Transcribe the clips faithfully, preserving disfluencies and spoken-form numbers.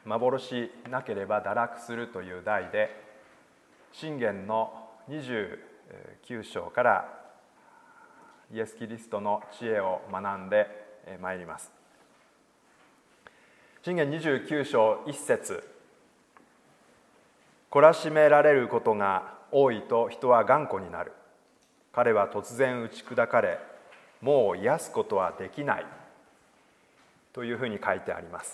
幻なければ堕落するという題で、箴言のにじゅうきゅう章からイエス・キリストの知恵を学んでまいります。箴言にじゅうきゅう章いち節、懲らしめられることが多いと人は頑固になる。彼は突然打ち砕かれ、もう癒すことはできない。というふうに書いてあります。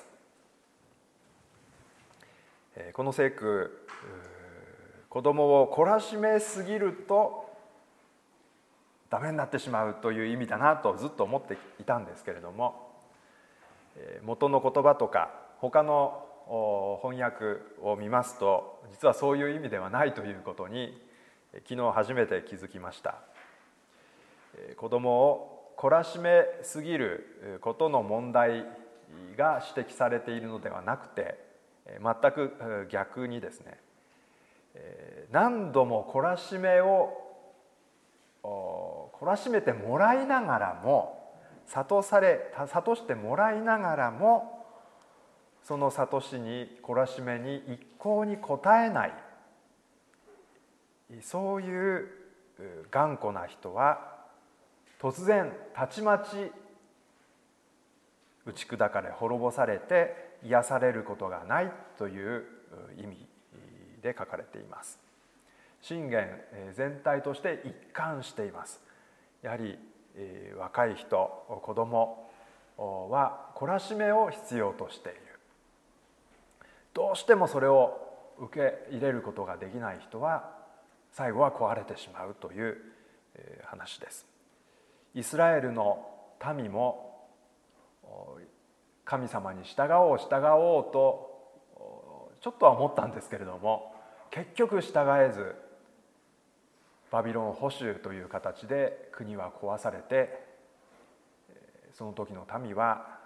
この聖句、子供を懲らしめすぎるとダメになってしまうという意味だなとずっと思っていたんですけれども、元の言葉とか他の翻訳を見ますと、実はそういう意味ではないということに昨日初めて気づきました。子供を懲らしめすぎることの問題が指摘されているのではなくて、全く逆にですね、何度も懲らしめを懲らしめてもらいながらも、諭され諭してもらいながらも、その諭しに懲らしめに一向に応えない、そういう頑固な人は突然たちまち打ち砕かれ滅ぼされて癒されることがないという意味で書かれています。箴言全体として一貫しています。やはり若い人、子供は懲らしめを必要としている。どうしてもそれを受け入れることができない人は最後は壊れてしまうという話です。イスラエルの民も神様に従おう従おうとちょっとは思ったんですけれども、結局従えずバビロン捕囚という形で国は壊されて、その時の民は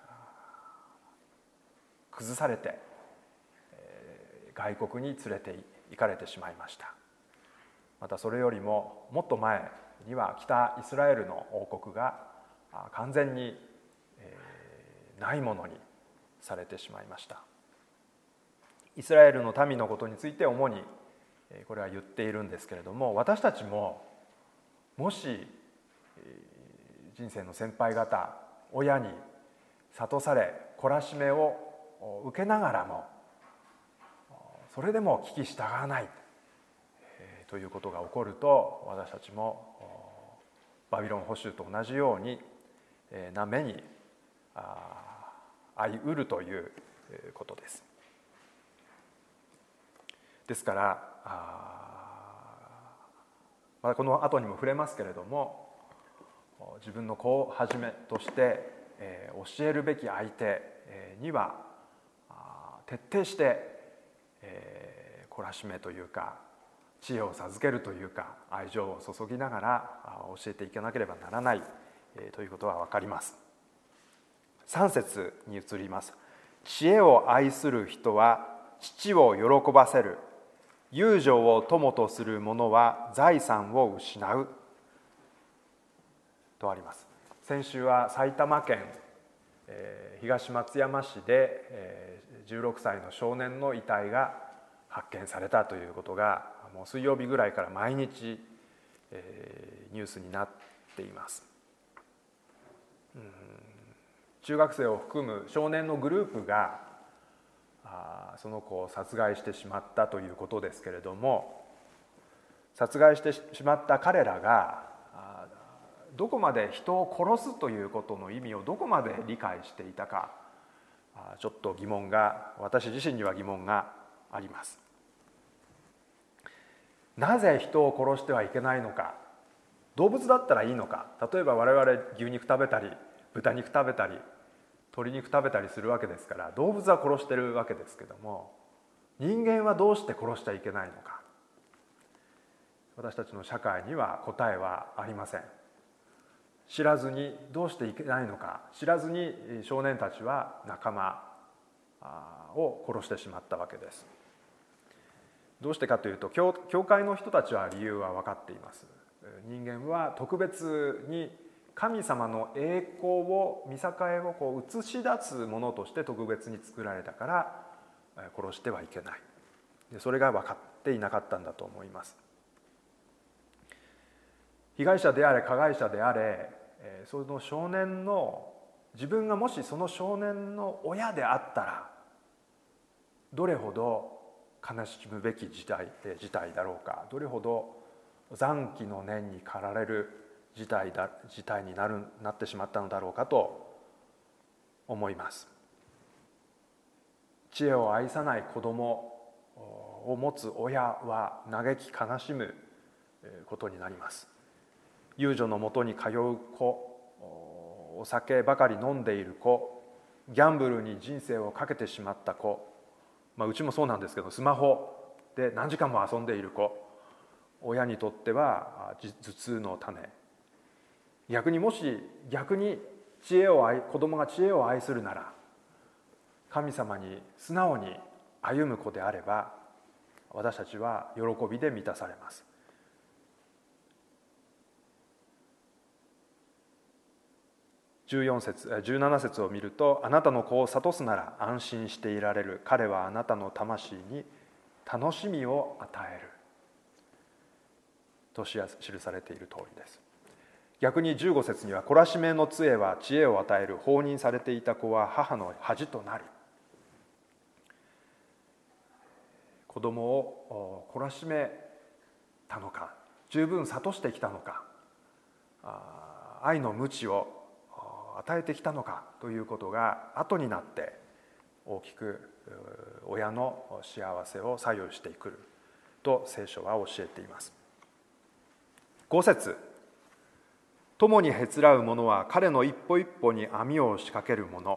崩されて外国に連れて行かれてしまいました。またそれよりももっと前には北イスラエルの王国が完全にないものにされてしまいました。イスラエルの民のことについて主にこれは言っているんですけれども、私たちももし人生の先輩方、親に諭され懲らしめを受けながらも、それでも聞き従わないということが起こると、私たちもバビロン捕囚と同じようにな目に遭いうるということです。ですからまたこの後にも触れますけれども、自分の子をはじめとして教えるべき相手には徹底して懲らしめというか知恵を授けるというか愛情を注ぎながら教えていかなければならないということは分かります。さん節に移ります。知恵を愛する人は父を喜ばせる。友情を友とする者は財産を失う。とあります。先週は埼玉県東松山市でじゅうろくさいの少年の遺体が発見されたということが、もう水曜日ぐらいから毎日ニュースになっています。うん、中学生を含む少年のグループがその子を殺害してしまったということですけれども、殺害してしまった彼らがどこまで人を殺すということの意味をどこまで理解していたか、ちょっと疑問が、私自身には疑問があります。なぜ人を殺してはいけないのか。動物だったらいいのか。例えば我々牛肉食べたり豚肉食べたり鶏肉食べたりするわけですから、動物は殺してるわけですけども、人間はどうして殺しちゃいけないのか。私たちの社会には答えはありません。知らずにどうしていけないのか、知らずに少年たちは仲間を殺してしまったわけです。どうしてかというと、教、教会の人たちは理由は分かっています。人間は特別に神様の栄光を見栄えをこう映し出すものとして特別に作られたから、 殺してはいけない。でそれが分かっていなかったんだと思います。被害者であれ加害者であれ、その少年の自分がもしその少年の親であったらどれほど悲しむべき事態、事態だろうか、どれほど残機の念に駆られる事態だ事態になるなってしまったのだろうかと思います。知恵を愛さない子供を持つ親は嘆き悲しむことになります。遊女のもとに通う子、お酒ばかり飲んでいる子、ギャンブルに人生をかけてしまった子、まあ、うちもそうなんですけどスマホで何時間も遊んでいる子、親にとっては頭痛の種。逆にもし逆に知恵を愛子供が知恵を愛するなら神様に素直に歩む子であれば私たちは喜びで満たされます。じゅうよん節、じゅうなな節を見ると、あなたの子を諭すなら安心していられる。彼はあなたの魂に楽しみを与える。と記されている通りです。逆にじゅうご節には、懲らしめの杖は知恵を与える。放任されていた子は母の恥となる。子供を懲らしめたのか、十分諭してきたのか、愛の鞭を与えてきたのかということが後になって大きく親の幸せを左右してくると聖書は教えています。ご節、共にへつらう者は彼の一歩一歩に網を仕掛ける者。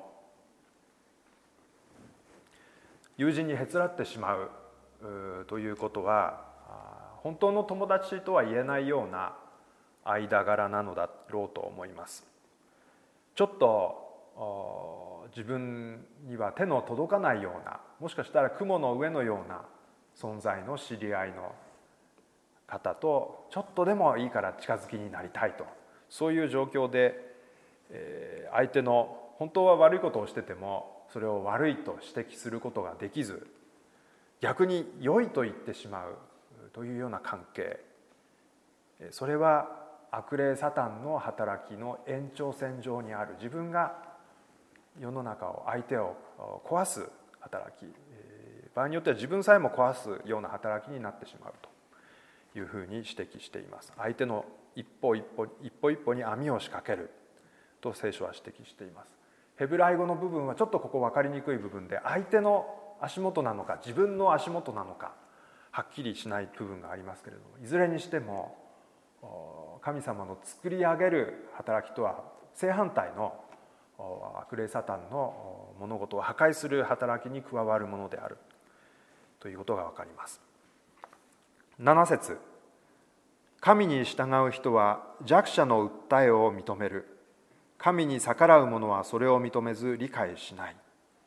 友人にへつらってしまうということは本当の友達とは言えないような間柄なのだろうと思います。ちょっと自分には手の届かないような、もしかしたら雲の上のような存在の知り合いの方とちょっとでもいいから近づきになりたいと、そういう状況で相手の本当は悪いことをしててもそれを悪いと指摘することができず、逆に良いと言ってしまうというような関係、それは悪霊サタンの働きの延長線上にある、自分が世の中を相手を壊す働き、場合によっては自分さえも壊すような働きになってしまうというふうに指摘しています。相手の一歩一歩一歩一歩に網を仕掛けると聖書は指摘しています。ヘブライ語の部分はちょっとここ分かりにくい部分で、相手の足元なのか自分の足元なのかはっきりしない部分がありますけれども、いずれにしても神様の作り上げる働きとは正反対の悪霊サタンの物事を破壊する働きに加わるものであるということが分かります。なな節、神に従う人は弱者の訴えを認める。神に逆らう者はそれを認めず理解しない。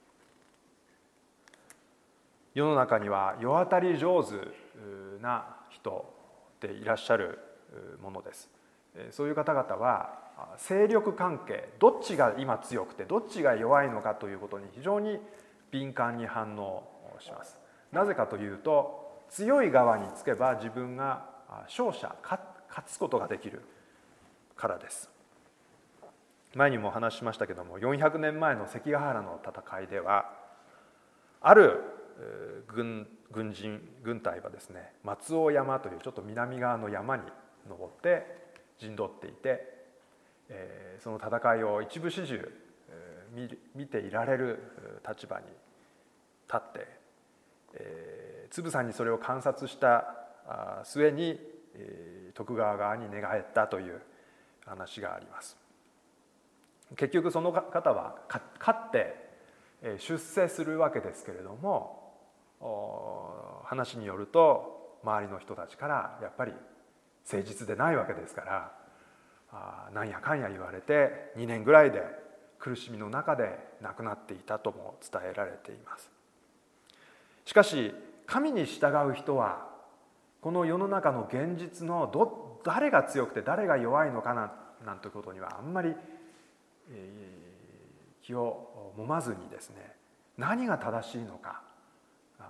世の中には世当たり上手な人でいらっしゃるものです。そういう方々は勢力関係、どっちが今強くてどっちが弱いのかということに非常に敏感に反応します。なぜかというと、強い側につけば自分が勝者、勝つことができるからです。前にもお話ししましたけども、よんひゃくねんまえの関ヶ原の戦いでは、ある軍軍人軍隊はですね、松尾山というちょっと南側の山に登って陣取っていて、えー、その戦いを一部始終、えー、見, 見ていられる立場に立って、えー、つぶさにそれを観察した末に、えー、徳川側に寝返ったという話があります。結局その方は勝って出世するわけですけれども、話によると周りの人たちからやっぱり誠実でないわけですから、あなんやかんや言われてにねんぐらいで苦しみの中で亡くなっていたとも伝えられています。しかし神に従う人はこの世の中の現実のど誰が強くて誰が弱いのかななんてことにはあんまり気を揉まずにですね、何が正しいのか、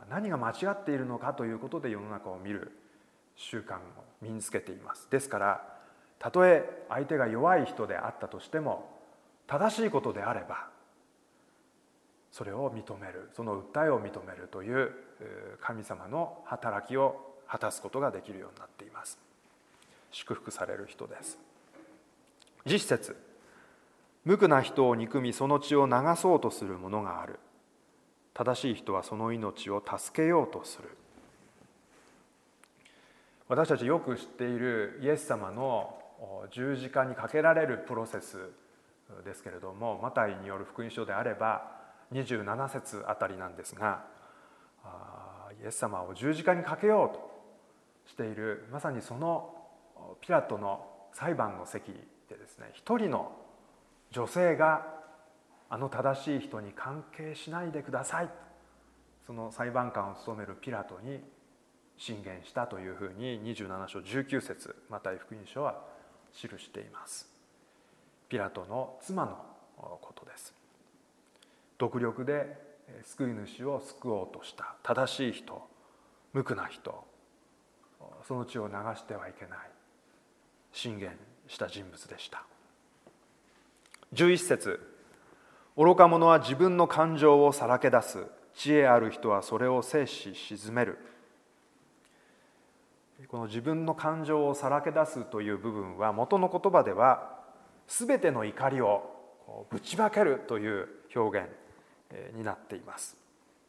何が間違っているのかということで世の中を見る習慣を身につけています。ですからたとえ相手が弱い人であったとしても、正しいことであればそれを認める、その訴えを認めるという神様の働きを果たすことができるようになっています。祝福される人です。じゅっ節、無垢な人を憎みその血を流そうとする者がある。正しい人はその命を助けようとする。私たちよく知っているイエス様の十字架にかけられるプロセスですけれども、マタイによる福音書であればにじゅうなな節あたりなんですが、イエス様を十字架にかけようとしている、まさにそのピラトの裁判の席でですね、一人の女性があの正しい人に関係しないでください、その裁判官を務めるピラトに進言したというふうににじゅうなな章じゅうきゅう節マタイ福音書は記しています。ピラトの妻のことです。独力で救い主を救おうとした正しい人、無垢な人、その血を流してはいけない進言した人物でした。じゅういち節、愚か者は自分の感情をさらけ出す、知恵ある人はそれを制し鎮める。この自分の感情をさらけ出すという部分は、元の言葉では全ての怒りをぶちまけるという表現になっています。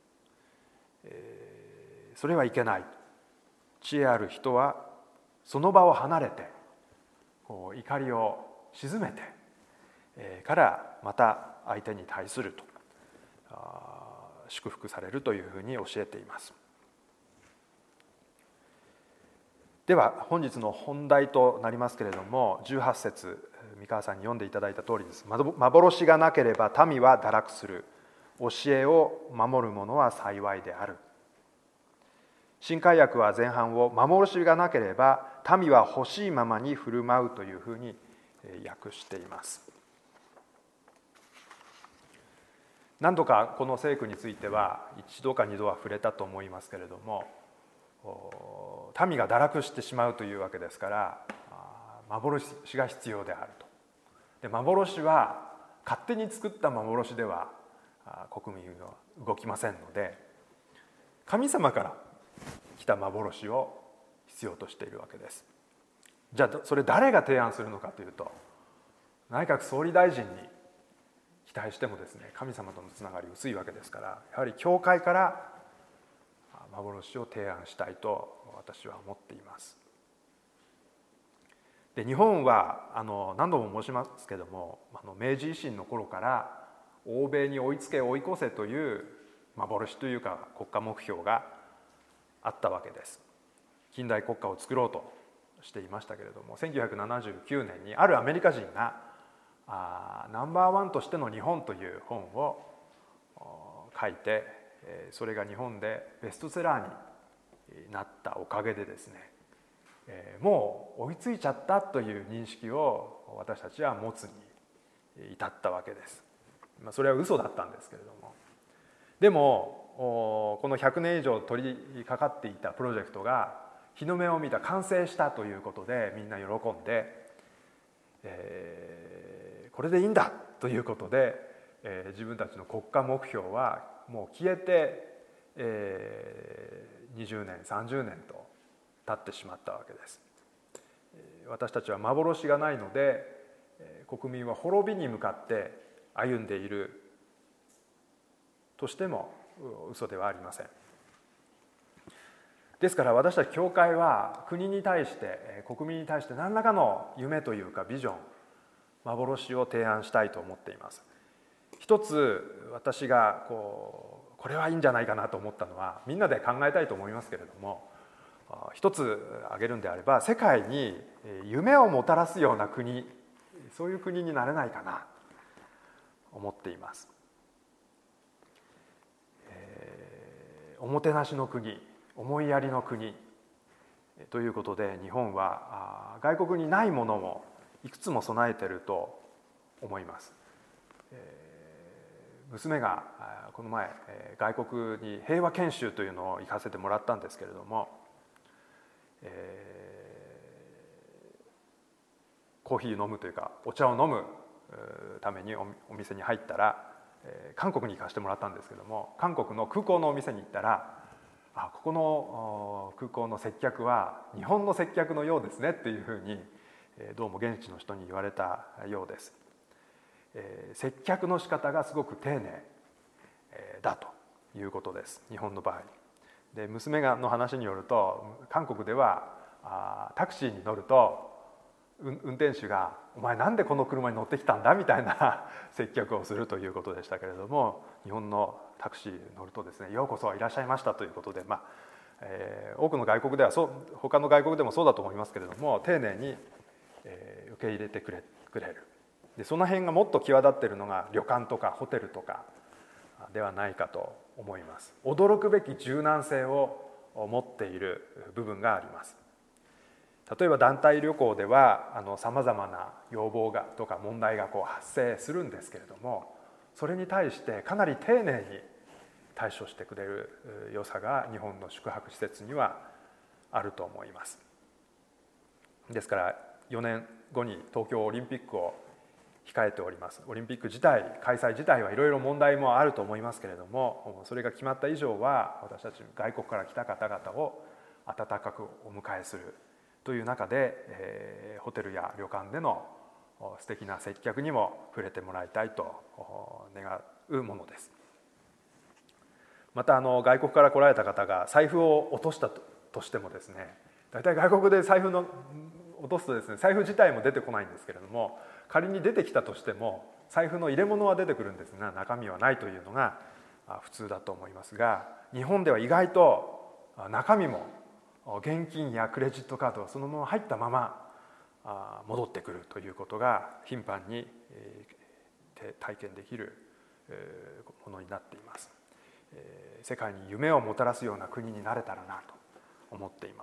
それはいけない。知恵ある人はその場を離れてこう怒りを鎮めてからまた相手に対すると祝福されるというふうに教えています。では本日の本題となりますけれども、じゅうはち節、三川さんに読んでいただいた通りです。幻がなければ民は堕落する。教えを守る者は幸いである。新海訳は前半を幻がなければ民は欲しいままに振る舞うというふうに訳しています。何度かこの聖句については一度か二度は触れたと思いますけれども、民が堕落してしまうというわけですから幻が必要であると。で、幻は勝手に作った幻では国民は動きませんので、神様から来た幻を必要としているわけです。じゃあそれ誰が提案するのかというと、内閣総理大臣に期待してもですね、神様とのつながり薄いわけですから、やはり教会から幻を提案したいと私は思っています。で、日本はあの何度も申しますけども、あの明治維新の頃から欧米に追いつけ追い越せという幻というか国家目標があったわけです。近代国家を作ろうとしていましたけれども、せんきゅうひゃくななじゅうきゅうねんにあるアメリカ人があナンバーワンとしての日本という本を書いて、それが日本でベストセラーになったおかげでですね、もう追いついちゃったという認識を私たちは持つに至ったわけです。それは嘘だったんですけれども、でもこのひゃくねん以上取り掛かっていたプロジェクトが日の目を見た、完成したということでみんな喜んで、えー、これでいいんだということで、えー、自分たちの国家目標はもう消えて、えー、にじゅうねんさんじゅうねんと経ってしまったわけです。私たちは幻がないので国民は滅びに向かって歩んでいるとしても嘘ではありません。ですから私たち教会は国に対して国民に対して何らかの夢というかビジョン、幻を提案したいと思っています。一つ私がこうこれはいいんじゃないかなと思ったのは、みんなで考えたいと思いますけれども、一つ挙げるんであれば、世界に夢をもたらすような国、そういう国になれないかなと思っています。えー、おもてなしの国、思いやりの国ということで、日本は外国にないものもいくつも備えていると思います。えー、 娘がこの前外国に平和研修というのを行かせてもらったんですけれども、えー、コーヒー飲むというかお茶を飲むためにお店に入ったら、韓国に行かせてもらったんですけども、韓国の空港のお店に行ったら、あ、ここの空港の接客は日本の接客のようですねっていうふうにどうも現地の人に言われたようです。えー、接客の仕方がすごく丁寧だということです、日本の場合で。娘がの話によると、韓国ではあタクシーに乗ると運転手が「お前なんでこの車に乗ってきたんだ」みたいな接客をするということでしたけれども、日本のタクシーに乗るとですね、ようこそいらっしゃいましたということで、まあえー、多くの外国ではそう、他の外国でもそうだと思いますけれども、丁寧に、えー、受け入れてくれ、くれる。でその辺がもっと際立っているのが旅館とかホテルとかではないかと思います。驚くべき柔軟性を持っている部分があります。例えば団体旅行ではさまざまな要望がとか問題がこう発生するんですけれども、それに対してかなり丁寧に対処してくれる良さが日本の宿泊施設にはあると思います。ですからよねんごに東京オリンピックを控えております。オリンピック自体、開催自体はいろいろ問題もあると思いますけれども、それが決まった以上は私たち外国から来た方々を温かくお迎えするという中で、えー、ホテルや旅館での素敵な接客にも触れてもらいたいと願うものです。またあの外国から来られた方が財布を落としたとしてもですね、大体外国で財布の落とすとですね、財布自体も出てこないんですけれども、仮に出てきたとしても財布の入れ物は出てくるんですが中身はないというのが普通だと思いますが、日本では意外と中身も現金やクレジットカードはそのまま入ったまま戻ってくるということが頻繁に体験できるものになっています。世界に夢をもたらすような国になれたらなと思っています。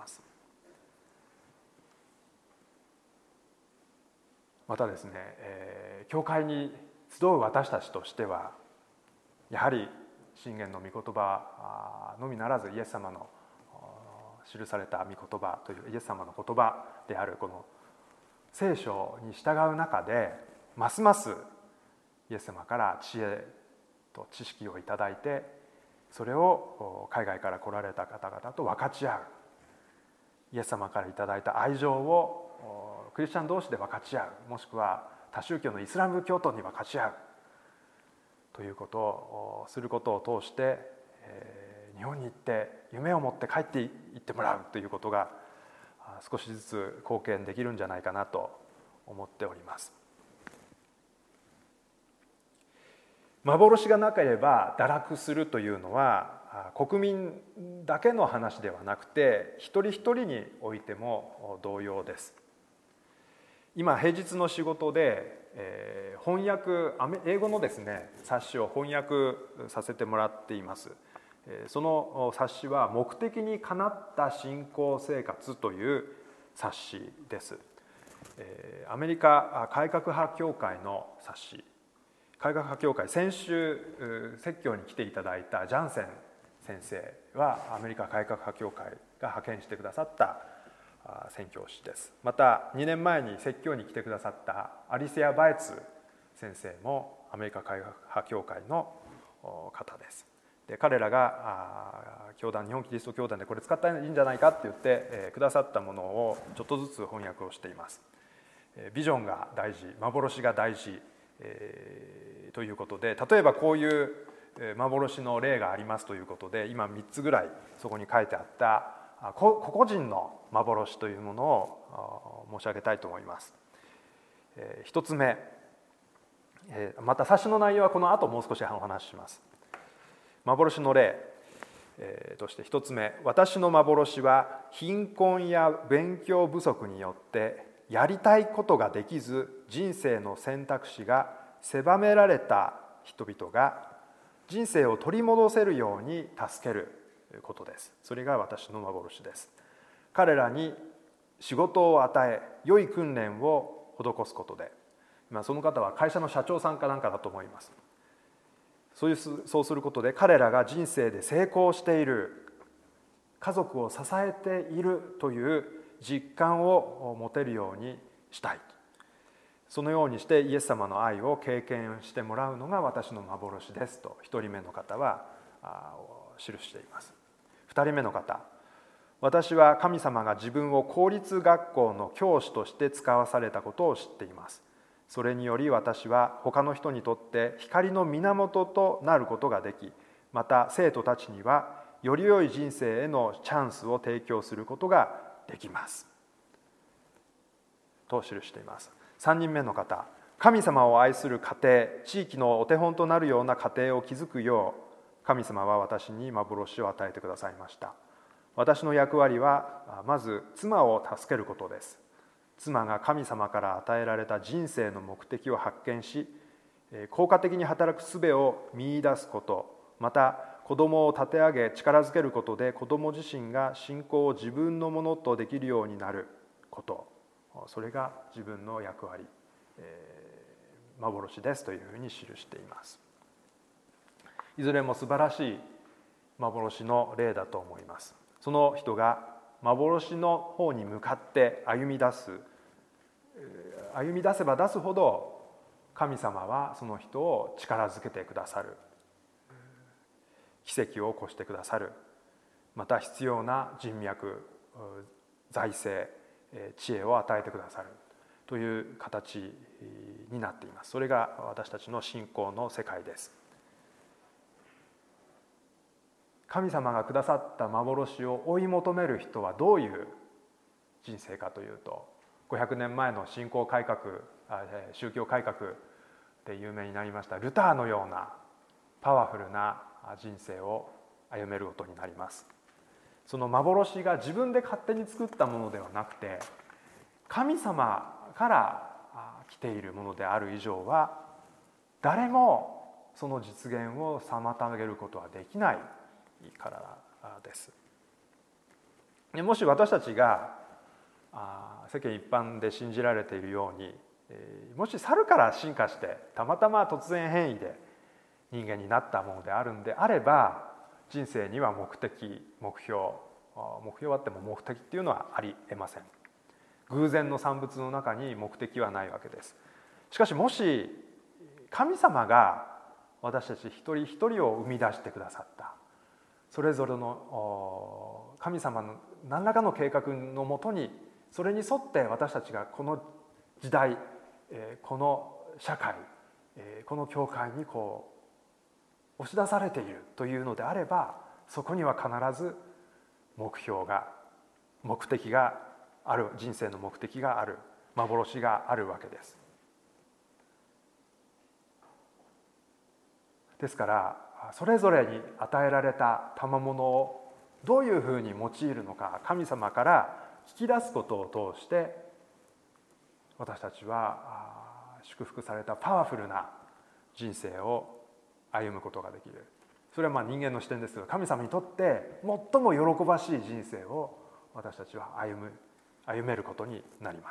またですね、教会に集う私たちとしてはやはり信玄の御言葉のみならず、イエス様の記された御言葉というイエス様の言葉であるこの聖書に従う中で、ますますイエス様から知恵と知識をいただいて、それを海外から来られた方々と分かち合う、イエス様からいただいた愛情をクリスチャン同士で分かち合う、もしくは他宗教のイスラム教徒に分かち合うということをすることを通して、日本に行って夢を持って帰っていってもらうということが少しずつ貢献できるんじゃないかなと思っております。幻がなければ堕落するというのは国民だけの話ではなくて、一人一人においても同様です。今平日の仕事で、えー、翻訳英語のですね冊子を翻訳させてもらっています。その冊子は目的にかなった信仰生活という冊子です。アメリカ改革派協会の冊子、改革派協会、先週説教に来ていただいたジャンセン先生はアメリカ改革派協会が派遣してくださった宣教師です。またにねんまえに説教に来てくださったアリセア・バエツ先生もアメリカ改革派協会の方です。で彼らが教団、日本キリスト教団でこれ使ったらいいんじゃないかって言ってくださったものをちょっとずつ翻訳をしています。ビジョンが大事、幻が大事、えー、ということで、例えばこういう幻の例がありますということで、今みっつぐらいそこに書いてあった個々人の幻というものを申し上げたいと思います。ひとつめ、また冊子の内容はこの後もう少しお話しします。幻の例としてひとつめ、私の幻は貧困や勉強不足によってやりたいことができず人生の選択肢が狭められた人々が人生を取り戻せるように助けることです。それが私の幻です。彼らに仕事を与え、良い訓練を施すことで、その方は会社の社長さんかなんかだと思います。 そういうそうすることで彼らが人生で成功している、家族を支えているという実感を持てるようにしたい。そのようにしてイエス様の愛を経験してもらうのが私の幻ですと一人目の方は記しています。二人目の方、私は神様が自分を公立学校の教師として使わされたことを知っています。それにより私は他の人にとって光の源となることができ、また生徒たちにはより良い人生へのチャンスを提供することができますと記しています。三人目の方、神様を愛する家庭、地域のお手本となるような家庭を築くよう神様は私に幻を与えてくださいました。私の役割はまず妻を助けることです。妻が神様から与えられた人生の目的を発見し、効果的に働く術を見出すこと、また子供を立て上げ力づけることで子供自身が信仰を自分のものとできるようになること、それが自分の役割、幻ですというふうに記しています。いずれも素晴らしい幻の例だと思います。その人が幻の方に向かって歩み出す歩み出せば出すほど神様はその人を力づけてくださる、奇跡を起こしてくださる、また必要な人脈、財政、知恵を与えてくださるという形になっています。それが私たちの信仰の世界です。神様がくださった幻を追い求める人はどういう人生かというと、ごひゃくねんまえの信仰改革、宗教改革で有名になりましたルターのようなパワフルな人生を歩めることになります。その幻が自分で勝手に作ったものではなくて、神様から来ているものである以上は、誰もその実現を妨げることはできないからです。もし私たちが世間一般で信じられているように、もし猿から進化してたまたま突然変異で人間になったものであるんであれば、人生には目的、目標目標あっても目的っていうのはありえません。偶然の産物の中に目的はないわけです。しかしもし神様が私たち一人一人を生み出してくださった、それぞれの神様の何らかの計画のもとに、それに沿って私たちがこの時代、この社会、この教会にこう押し出されているというのであれば、そこには必ず目標が、目的がある、人生の目的がある、幻があるわけです。ですからそれぞれに与えられた賜物をどういうふうに用いるのか、神様から聞き出すことを通して私たちは祝福されたパワフルな人生を歩むことができる。それはまあ人間の視点ですが、神様にとって最も喜ばしい人生を私たちは歩む歩めることになります。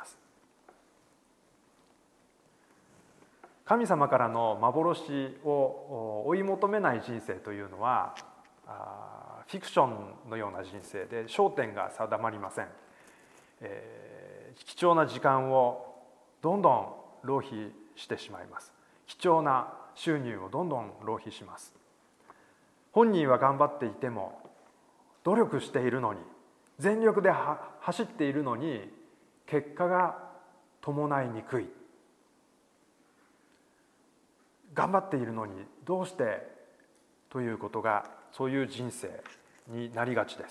神様からの幻を追い求めない人生というのはフィクションのような人生で焦点が定まりません。えー、貴重な時間をどんどん浪費してしまいます。貴重な収入をどんどん浪費します。本人は頑張っていても、努力しているのに、全力で走っているのに結果が伴いにくい。頑張っているのにどうしてということが、そういう人生になりがちです。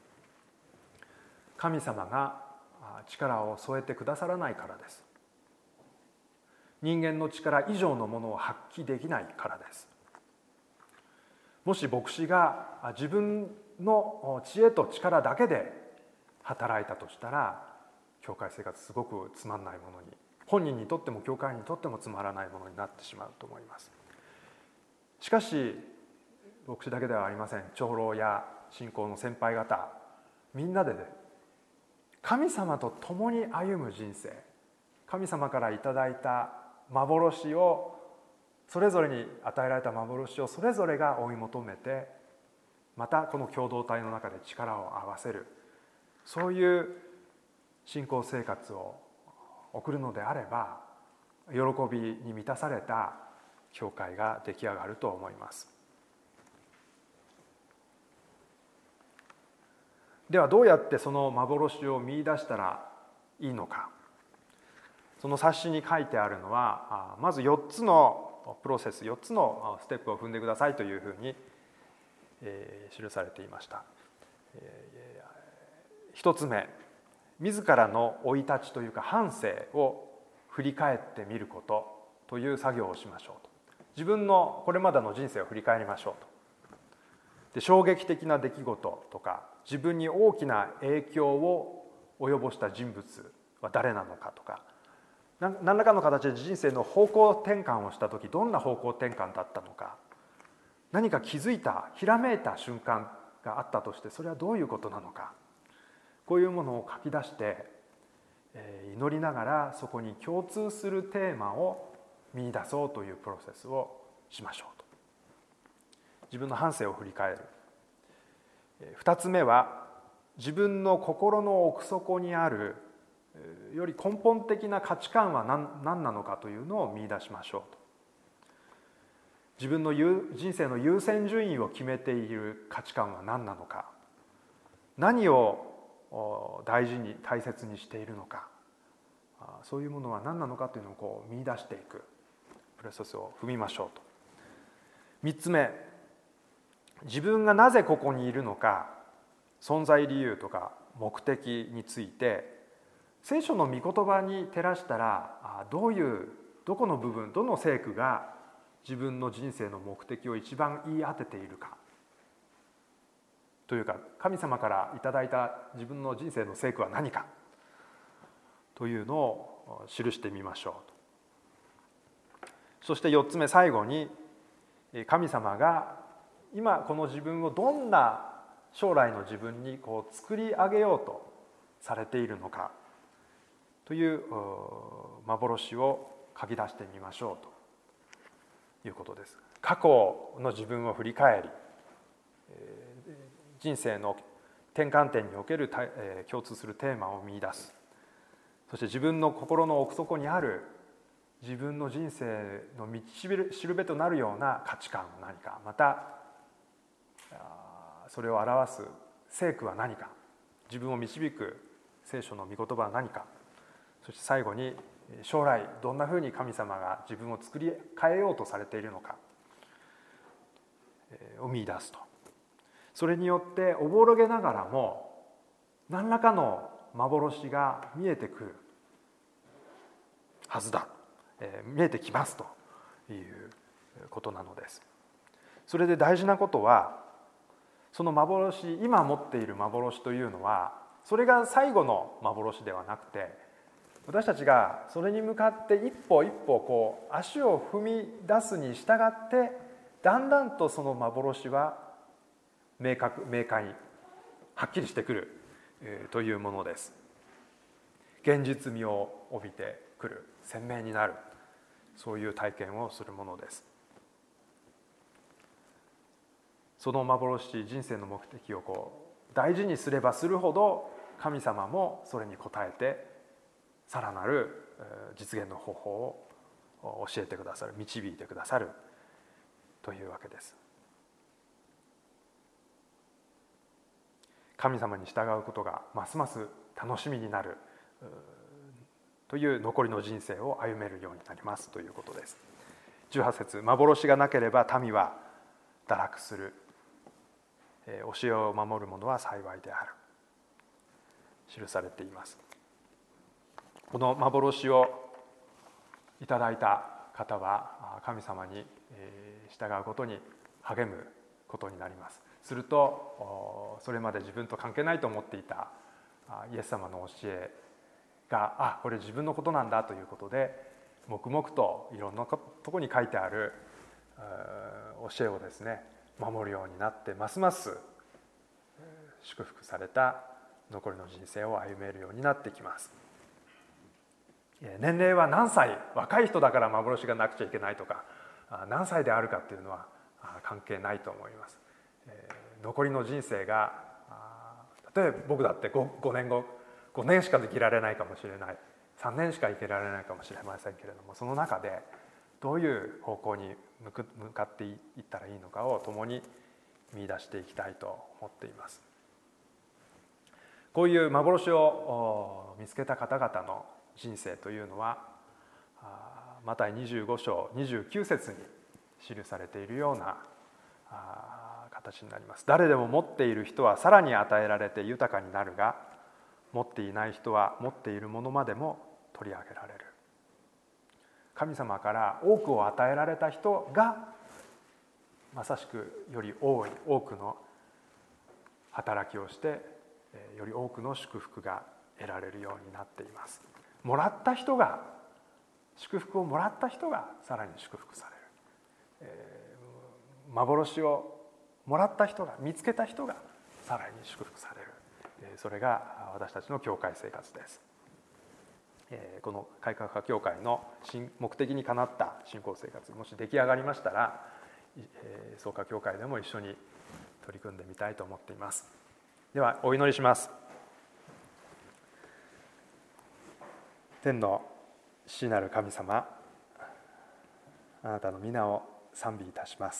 神様が力を添えてくださらないからです。人間の力以上のものを発揮できないからです。もし牧師が自分の知恵と力だけで働いたとしたら、教会生活すごくつまんないものに、本人にとっても教会にとってもつまらないものになってしまうと思います。しかし牧師だけではありません。長老や信仰の先輩方、みんなで神様と共に歩む人生、神様からいただいた幻をそれぞれに与えられた幻をそれぞれが追い求めて、またこの共同体の中で力を合わせる、そういう信仰生活を送るのであれば、喜びに満たされた教会が出来上がると思います。ではどうやってその幻を見出したらいいのか。その冊子に書いてあるのは、まずよっつのプロセス、よっつのステップを踏んでくださいというふうに記されていました。ひとつめ、自らの生い立ちというか半生を振り返ってみることという作業をしましょうと。自分のこれまでの人生を振り返りましょうと。で、衝撃的な出来事とか自分に大きな影響を及ぼした人物は誰なのかとか、何らかの形で人生の方向転換をした時、どんな方向転換だったのか、何か気づいた、ひらめいた瞬間があったとして、それはどういうことなのか、こういうものを書き出して祈りながら、そこに共通するテーマを見出そうというプロセスをしましょうと。自分の半生を振り返る。二つ目は、自分の心の奥底にあるより根本的な価値観は 何, 何なのかというのを見出しましょうと。自分の人生の優先順位を決めている価値観は何なのか、何を大事に大切にしているのか、そういうものは何なのかというのをこう見出していくプロセスを踏みましょうと。三つ目、自分がなぜここにいるのか、存在理由とか目的について聖書の御言葉に照らしたら、どういうどこの部分、どの聖句が自分の人生の目的を一番言い当てているかというか、神様からいただいた自分の人生の聖句は何かというのを記してみましょうと。そしてよっつめ、最後に、神様が今この自分をどんな将来の自分にこう作り上げようとされているのかという幻を書き出してみましょうということです。過去の自分を振り返り、人生の転換点における共通するテーマを見出す。そして自分の心の奥底にある自分の人生の道しるべとなるような価値観は何か、またそれを表す聖句は何か、自分を導く聖書の御言葉は何か、そして最後に将来どんなふうに神様が自分を作り変えようとされているのかを見出すと。それによっておぼろげながらも何らかの幻が見えてくるはずだ、えー、見えてきますということなのです。それで大事なことは、その幻、今持っている幻というのは、それが最後の幻ではなくて、私たちがそれに向かって一歩一歩こう足を踏み出すに従って、だんだんとその幻は明確明快にはっきりしてくるというものです。現実味を帯びてくる、鮮明になる、そういう体験をするものです。その幻、人生の目的をこう大事にすればするほど、神様もそれに応えてさらなる実現の方法を教えてくださる、導いてくださるというわけです。神様に従うことがますます楽しみになるという残りの人生を歩めるようになりますということです。じゅうはち節、幻がなければ民は堕落する、教えを守る者は幸いである、記されています。この幻をいただいた方は神様に従うことに励むことになります。するとそれまで自分と関係ないと思っていたイエス様の教えが、あ、これ自分のことなんだということで、黙々といろんなところに書いてある教えをですね守るようになって、ますます祝福された残りの人生を歩めるようになってきます。年齢は何歳、若い人だから幻がなくちゃいけないとか、 何歳であるかっていうのは関係ないと思います。残りの人生が例えば僕だって 5, 5年後ごねんしか生きられないかもしれない、さんねんしか生きられないかもしれませんけれども、その中でどういう方向に向かっていったらいいのかを共に見出していきたいと思っています。こういう幻を見つけた方々の人生というのはマタイにじゅうご章にじゅうきゅう節に記されているような形になります。誰でも持っている人はさらに与えられて豊かになるが、持っていない人は持っているものまでも取り上げられる。神様から多くを与えられた人がまさしくより多い多くの働きをしてより多くの祝福が得られるようになっています。もらった人が祝福をもらった人がさらに祝福される、えー、幻をもらった人が見つけた人がさらに祝福される、えー、それが私たちの教会生活です。えー、この改革派教会の目的にかなった信仰生活、もし出来上がりましたら、えー、創価教会でも一緒に取り組んでみたいと思っています。ではお祈りします。天の父なる神様、あなたの皆を賛美いたします。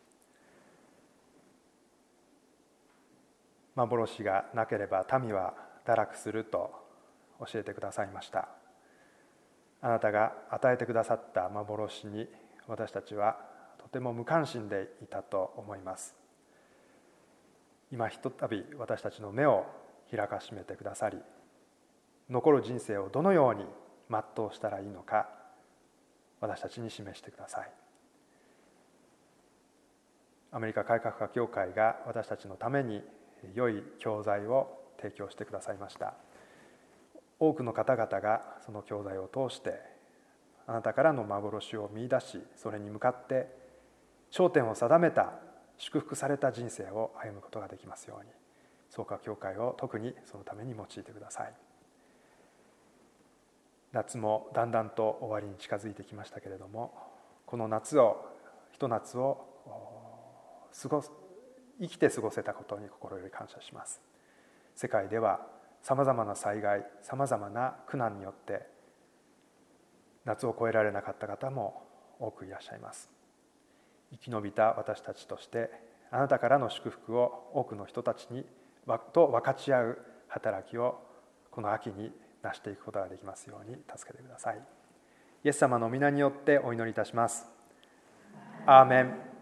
幻がなければ民は堕落すると教えてくださいました。あなたが与えてくださった幻に私たちはとても無関心でいたと思います。今ひとたび私たちの目を開かしめてくださり、残る人生をどのように全うしたらいいのか私たちに示してください。アメリカ改革派教会が私たちのために良い教材を提供してくださいました。多くの方々がその教材を通してあなたからの幻を見出し、それに向かって焦点を定めた祝福された人生を歩むことができますように、創価教会を特にそのために用いてください。夏もだんだんと終わりに近づいてきましたけれども、この夏をひと夏を過ごす生きて過ごせたことに心より感謝します。世界ではさまざまな災害、さまざまな苦難によって夏を越えられなかった方も多くいらっしゃいます。生き延びた私たちとしてあなたからの祝福を多くの人たちにと分かち合う働きをこの秋に成していくことができますように助けてください。イエス様の御名によってお祈りいたします。アーメン。